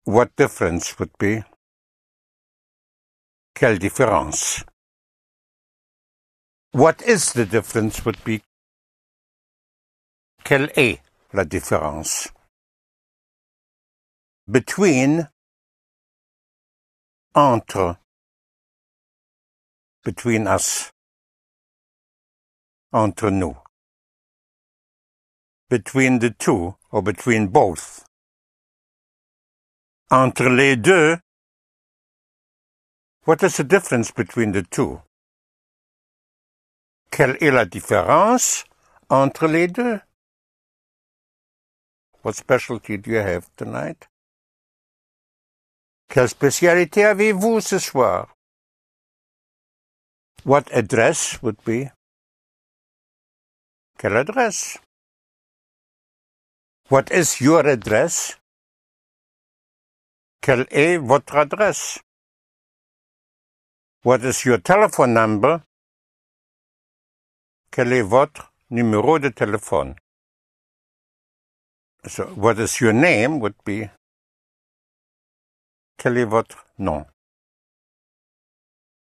What difference would be? Quelle différence? What is the difference would be? Quelle est la différence? Between, entre, between us, entre nous. Between the two, or between both. Entre les deux. What is the difference between the two? Quelle est la différence entre les deux? What specialty do you have tonight? Quelle spécialité avez-vous ce soir? What address would be? Quelle adresse? What is your address? Quelle est votre adresse? What is your telephone number? Quel est votre numéro de téléphone? So, what is your name would be? Quel est votre nom?